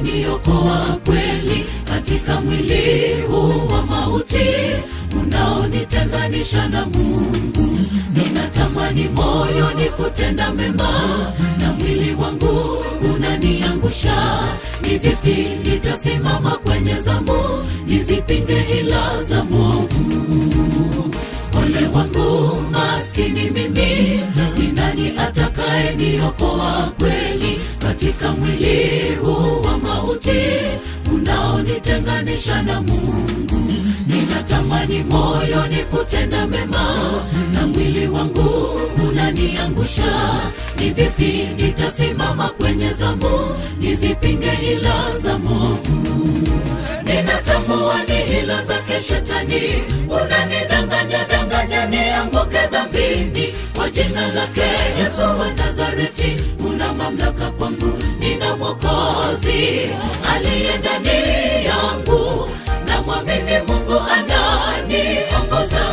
atakayeniokoa kweli katika mwili huu wa mauti unaonitenganisha na Mungu. Ninatamani moyoni kutenda mema na mwili wangu unaniangusha. Ni vipi nitasimama kwenye zamu nizipinge hila za mwovu? Ole wangu maskini mimi, ni nani atakayeniokoa kweli katika mwili huu wa mauti unaonitenganisha na Mungu? Ninatamani moyoni kutenda mema na mwili wangu unaniangusha. Ni vipi nitasimama kwenye zamu nizipinge hila za mwovu? Ninatambua ni hila zake shetani, unanidanganya nianguke dhambini. Kwa jina lake Yesu wa Nazareti, una mamlaka kwangu. Nina Mwokozi aliye ndani yangu, na mwamini Mungu ananiongoza.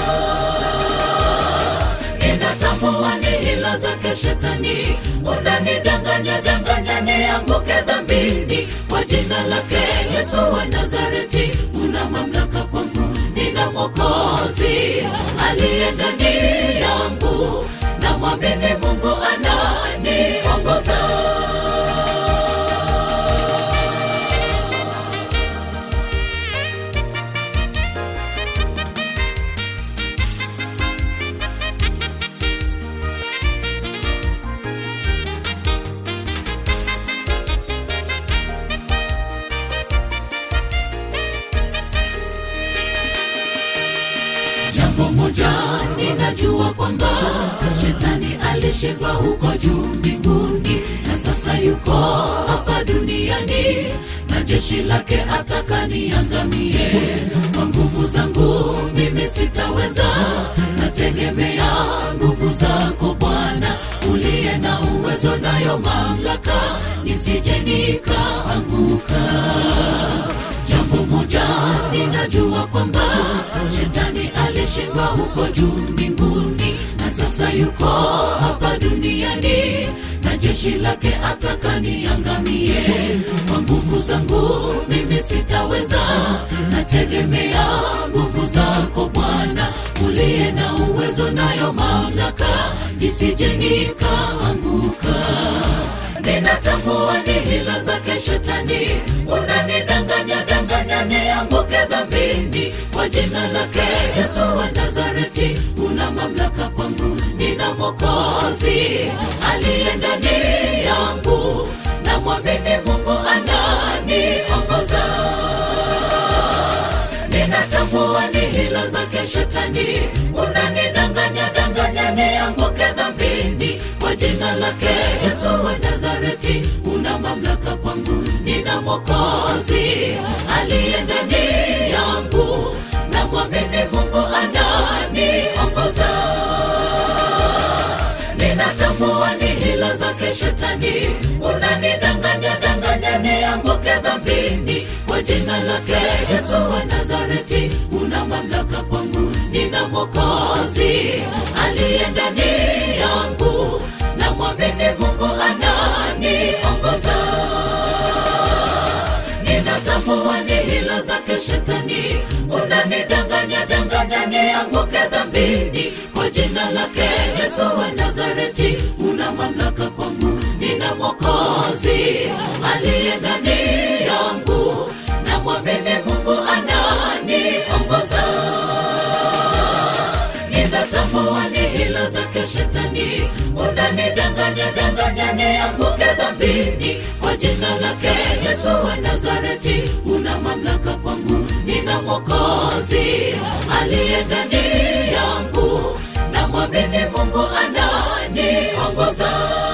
Ninatambua ni hila zake shetani, unanidanganya nianguke dhambini. Kwa jina lake Yesu wa Nazareti, una mamlaka kwangu. Nina Mwokozi aliye ndani yangu, na mwamini Mungu ananiongoza. Jambo moja ninajua kwamba shetani alishindwa huko juu mbinguni, na sasa yuko hapa duniani na jeshi lake ataka niangamie. Kwa nguvu zangu mimi sitaweza, nategemea nguvu zako Bwana uliye na uwezo nayo mamlaka, nisije nikaanguka. Jambo moja ninajua kwamba shetani alishindwa huko juu mbinguni, na sasa yuko hapa duniani na jeshi lake ataka niangamie. Kwa nguvu zangu mimi sitaweza, nategemea nguvu zako Bwana uliye na uwezo nayo mamlaka, nisije nikaanguka. Ninatambua ni hila zake shetani, unanidanganya nianguke dhambini. Kwa jina lake Yesu wa Nazareti, una mamlaka kwangu. Nina Mwokozi aliye ndani yangu, na mwamini Mungu ananiongoza. Ninatambua ni hila zake shetani, unanidanganya nianguke dhambini. Kwa jina lake Yesu wa Nazareti, una mamlaka kwangu. Nina Mwokozi aliye ndani yangu, na mwamini Mungu ananiongoza. Ninatambua ni hila zake shetani, unanidanganya nianguke dhambini. Kwa jina lake Yesu wa Nazareti, una mamlaka kwangu. Nina Mwokozi aliye ndani yangu, na mwamini Mungu ananiongoza. Ninatambua ni hila zake shetani, unanidanganya nianguke dhambini. Kwa jina lake Yesu wa Nazareti, una mamlaka kwangu. Nina Mwokozi aliye ndani yangu, na mwamini Mungu ananiongoza. Ninatambua ni hila zake shetani, unanidanganya nianguke dhambini. Kwa jina lake Yesu wa Nazareti, una mamlaka kwangu. Nina Mwokozi aliye ndani yangu, na mwamini Mungu ananiongoza.